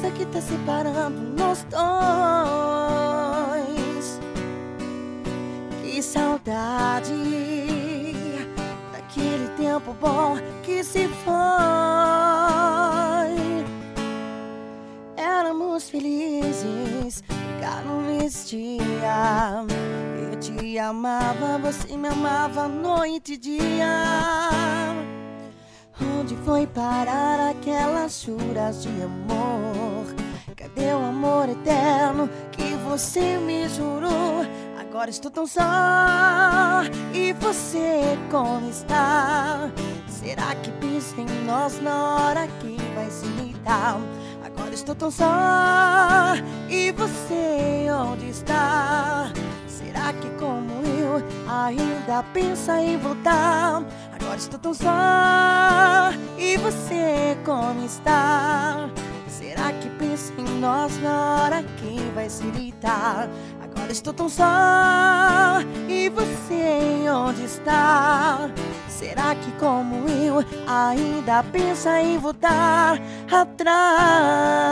coisa que tá separando nós dois. Que saudade daquele tempo bom que se foi. Éramos felizes, brincar não existia. Eu te amava, você me amava noite e dia. Onde foi parar aquelas juras de amor? Cadê o amor eterno que você me jurou? Agora estou tão só, e você como está? Será que pensa em nós na hora que vai se irritar? Agora estou tão só, e você onde está? Será que como eu ainda pensa em voltar? Agora estou tão só, e você como está? Será que pensa em nós na hora que vai se irritar? Agora estou tão só, e você onde está? Será que como eu ainda pensa em voltar atrás?